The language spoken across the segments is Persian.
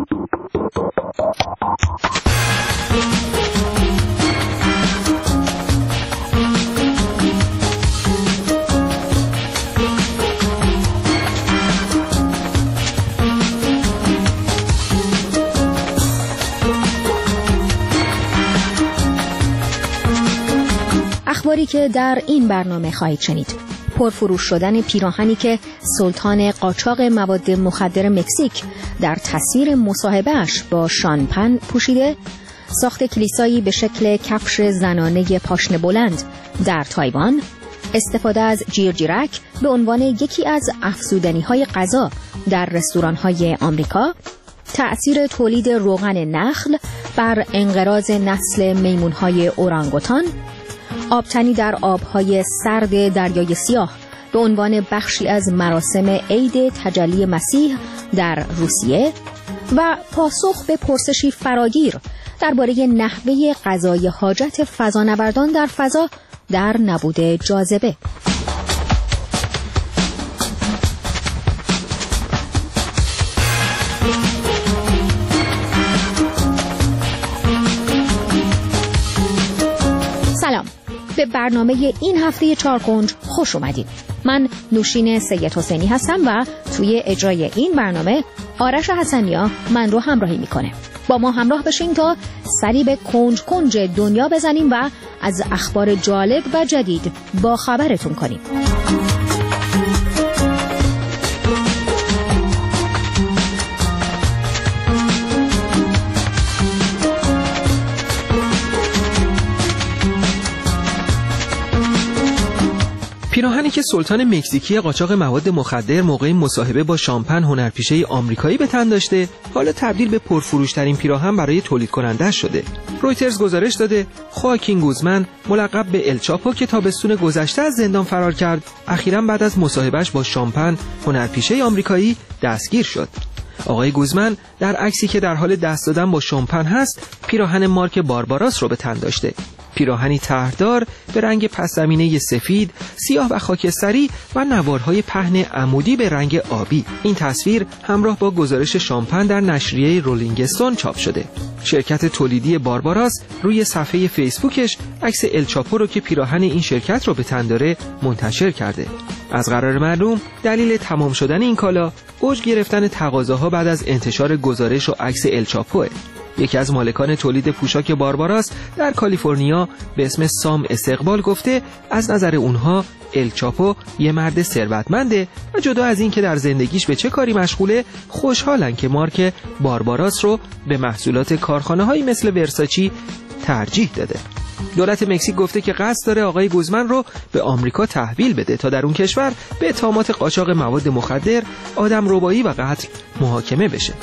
اخباری که در این برنامه خواهید شنید: پرفروش شدن پیراهنی که سلطان قاچاق مواد مخدر مکزیک در تصویر مصاحبه‌اش با شان پن پوشیده، ساخت کلیسایی به شکل کفش زنانه پاشنه بلند در تایوان، استفاده از جیرجیرک به عنوان یکی از افزودنی‌های غذا در رستوران‌های آمریکا، تأثیر تولید روغن نخل بر انقراض نسل میمون‌های اورانگوتان، آبتنی در آبهای سرد دریای سیاه به عنوان بخشی از مراسم عید تجلی مسیح در روسیه و پاسخ به پرسشی فراگیر درباره نحوه قضای حاجت فضانوردان در فضا در نبود جاذبه. سلام، به برنامه این هفته چارکنج خوش اومدید. من نوشین سید حسینی هستم و توی اجرای این برنامه آرش حسنیا من رو همراهی میکنه. با ما همراه بشین تا سری به کنج کنج دنیا بزنیم و از اخبار جالب و جدید با خبرتون کنیم. پیراهنی که سلطان مکزیکی قاچاق مواد مخدر موقع مصاحبه با شان پن هنرپیشه آمریکایی به تن داشته، حالا تبدیل به پرفروشترین پیراهن برای تولید کننده شده. رویترز گزارش داده خواکین گوزمن، ملقب به الچاپو که تابستون گذشته از زندان فرار کرد، اخیراً بعد از مصاحبهش با شان پن هنرپیشه آمریکایی دستگیر شد. آقای گوزمن در عکسی که در حال دست دادن با شان پن هست، پیراهن مارک بارباراس رو به تن داشته. پیراهنی طرحدار به رنگ پس زمینه سفید، سیاه و خاکستری و نوارهای پهن عمودی به رنگ آبی. این تصویر همراه با گزارش شان پن در نشریه رولینگ استون چاپ شده. شرکت تولیدی بارباراس روی صفحه فیسبوکش عکس الچاپو رو که پیراهن این شرکت رو به تن داره منتشر کرده. از قرار معلوم دلیل تمام شدن این کالا اوج گرفتن تقاضاها بعد از انتشار گزارش و عکس الچاپوه. یکی از مالکان تولید پوشاک بارباراس در کالیفرنیا به اسم سام استقبال گفته از نظر اونها الچاپو یه مرد ثروتمنده و جدا از این که در زندگیش به چه کاری مشغوله، خوشحالن که مارک بارباراس رو به محصولات کارخانه‌هایی مثل ورساچی ترجیح داده. دولت مکزیک گفته که قصد داره آقای گوزمن رو به آمریکا تحویل بده تا در اون کشور به اتهامات قاچاق مواد مخدر، آدمربایی و قتل محاکمه بشه.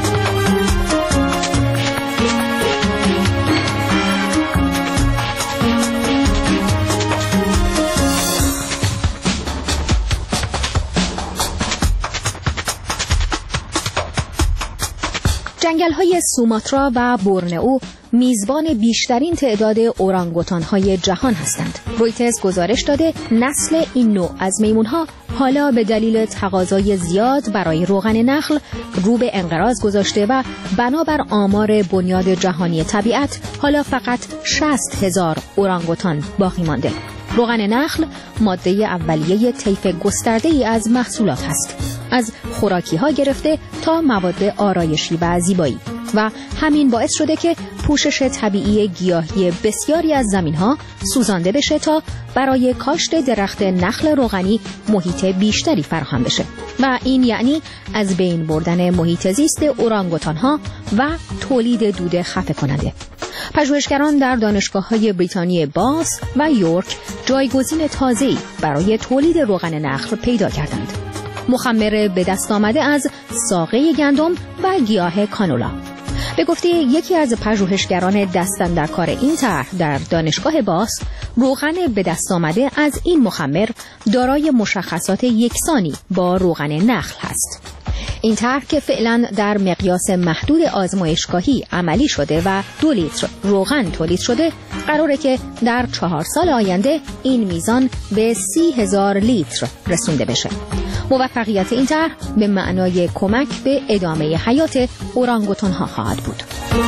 جنگل‌های سوماترا و بورنئو میزبان بیشترین تعداد اورانگوتان‌های جهان هستند. رویترز گزارش داده نسل این نوع از میمون‌ها حالا به دلیل تقاضای زیاد برای روغن نخل رو به انقراض گذاشته و بنابر آمار بنیاد جهانی طبیعت حالا فقط 60,000 اورانگوتان باقی مانده. روغن نخل ماده اولیه طیف گسترده‌ای از محصولات است، از خوراکی‌ها گرفته تا مواد آرایشی و زیبایی، و همین باعث شده که پوشش طبیعی گیاهی بسیاری از زمین‌ها سوزانده بشه تا برای کاشت درخت نخل روغنی محیط بیشتری فراهم بشه و این یعنی از بین بردن محیط زیست اورانگوتان‌ها و تولید دود خفه کننده. پژوهشگران در دانشگاه‌های بریتانیای باث و یورک جایگزین تازه‌ای برای تولید روغن نخل پیدا کردند. مخمر به دست آمده از ساقه گندم و گیاه کانولا. به گفته یکی از پژوهشگران دستن در کار این طرح در دانشگاه باث، روغن به دست آمده از این مخمر دارای مشخصات یکسانی با روغن نخل هست. این طرح که فعلا در مقیاس محدود آزمایشگاهی عملی شده و 2 لیتر روغن تولید شده، قراره که در 4 سال آینده این میزان به 30,000 لیتر رسونده بشه. موفقیت این طرح به معنای کمک به ادامه حیات اورانگوتان‌ها خواهد بود.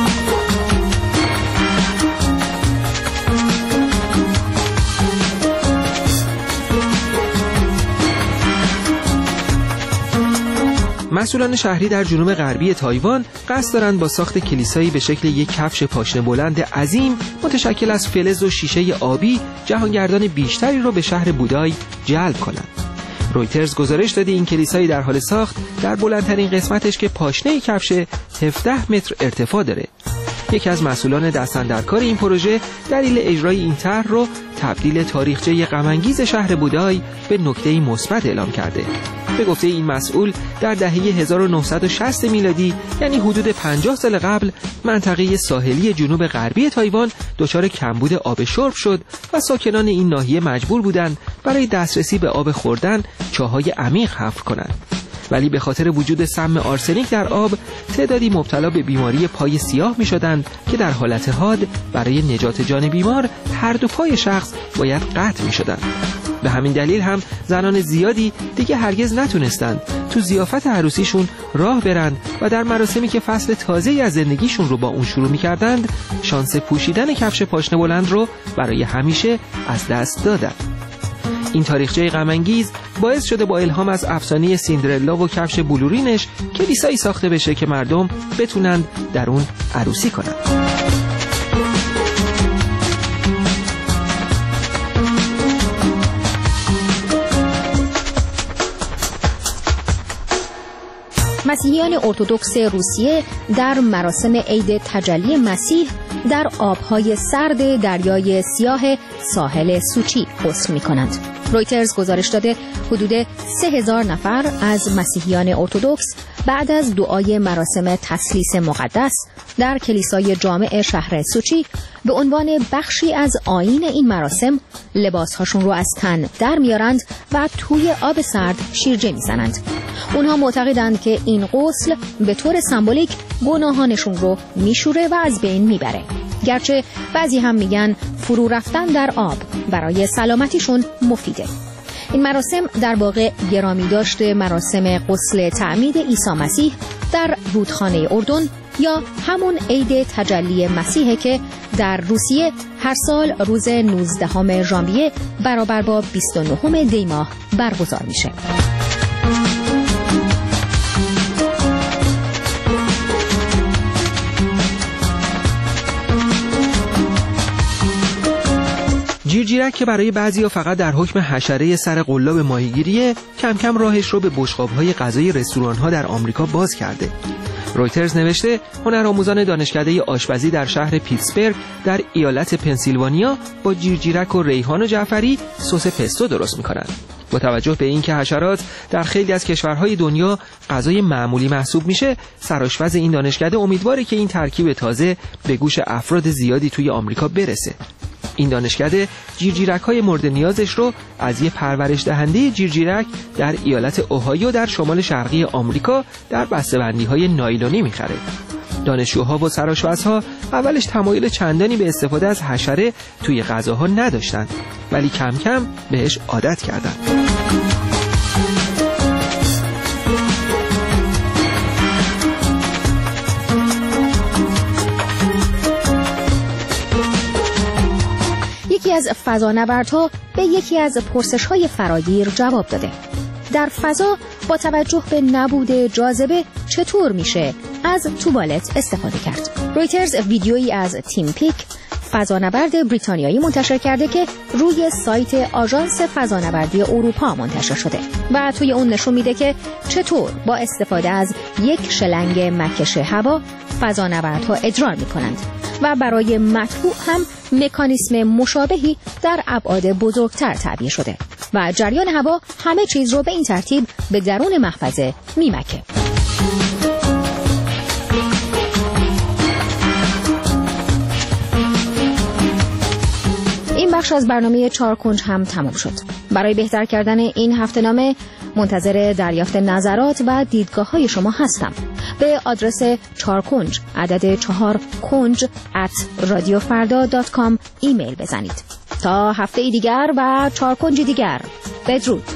مسئولان شهری در جنوب غربی تایوان قصد دارند با ساخت کلیسایی به شکل یک کفش پاشنه بلند عظیم متشکل از فلز و شیشه آبی جهانگردان بیشتری رو به شهر بودای جلب کنند. رویترز گزارش داده این کلیسایی در حال ساخت در بلندترین قسمتش که پاشنه کفش 17 متر ارتفاع داره. یکی از مسئولان دستاندرکار این پروژه دلیل اجرای این طرح رو تبدیل تاریخچه غم‌انگیز شهر بودای به نکته‌ای مثبت اعلام کرده. به گفته این مسئول در دهه 1960 میلادی یعنی حدود 50 سال قبل منطقه ساحلی جنوب غربی تایوان دچار کمبود آب شرب شد و ساکنان این ناحیه مجبور بودند برای دسترسی به آب خوردن چاهای عمیق حفر کنند. ولی به خاطر وجود سم آرسنیک در آب تعدادی مبتلا به بیماری پای سیاه می شدند که در حالت حاد برای نجات جان بیمار هر دو پای شخص باید قطع می شدند. به همین دلیل هم زنان زیادی دیگه هرگز نتونستند تو ضیافت عروسیشون راه برند و در مراسمی که فصل تازه‌ای از زندگیشون رو با اون شروع می‌کردند شانس پوشیدن کفش پاشنه بلند رو برای همیشه از دست دادند. این تاریخچه غم‌انگیز باعث شده با الهام از افسانه سیندرلا و کفش بلورینش کلیسایی ساخته بشه که مردم بتونند در اون عروسی کنند. مسیحیان ارتدوکس روسیه در مراسم عید تجلی مسیح در آبهای سرد دریای سیاه ساحل سوچی غسل می‌کنند. رویترز گزارش داده حدود 3,000 نفر از مسیحیان ارتدوکس بعد از دعای مراسم تثلیث مقدس در کلیسای جامع شهر سوچی به عنوان بخشی از آیین این مراسم لباسهاشون رو از تن در میارند و توی آب سرد شیرجه میزنند. اونها معتقدند که این غسل به طور سمبولیک گناهانشون رو میشوره و از بین میبره. گرچه بعضی هم میگن فرو رفتن در آب برای سلامتیشون مفیده. این مراسم در واقع گرامی داشته مراسم غسل تعمید عیسی مسیح در رودخانه اردن یا همون عید تجلی مسیحه که در روسیه هر سال روز 19 ژانویه برابر با 29 دی ماه برگزار میشه. جیرجیرک که برای بعضیا فقط در حکم حشره سر قلاب ماهیگیریه کم کم راهش رو به بشقاب‌های غذایی رستوران‌ها در آمریکا باز کرده. رویترز نوشته هنرآموزان دانشکده آشپزی در شهر پیتسبرگ در ایالت پنسیلوانیا با جیرجیرک و ریحان و جعفری سس پستو درست می‌کنند. با توجه به اینکه حشرات در خیلی از کشورهای دنیا غذای معمولی محسوب میشه، سرآشپز این دانشکده امیدواره که این ترکیب تازه به گوش افراد زیادی توی آمریکا برسه. این دانشکده جیرجیرک‌های مورد نیازش رو از یه پرورش دهنده جیرجیرک در ایالت اوهایو در شمال شرقی آمریکا در بسته‌بندی‌های نایلونی می‌خره. دانشجوها و سرآشپزها اولش تمایل چندانی به استفاده از حشره توی غذاها نداشتند، ولی کم کم بهش عادت کردند. یکی از فضانوردها به یکی از پرسش‌های فراگیر جواب داده. در فضا با توجه به نبود جاذبه چطور میشه از توالت استفاده کرد؟ رویترز ویدیویی از تیم پیک فضانورد بریتانیایی منتشر کرده که روی سایت آژانس فضانوردی اروپا منتشر شده و توی اون نشون میده که چطور با استفاده از یک شلنگ مکش هوا فضانوردها ادرار میکنند و برای مطبوع هم مکانیسم مشابهی در ابعاد بزرگتر تعبیه شده و جریان هوا همه چیز رو به این ترتیب به درون محفظه میمکه. این بخش از برنامه 4 کنج هم تمام شد. برای بهتر کردن این هفته‌نامه منتظر دریافت نظرات و دیدگاه‌های شما هستم. به آدرس 4 کنج عدد 4 کنج @radiofarda.com ایمیل بزنید. تا هفته دیگر و 4 کنج دیگر، بدرود.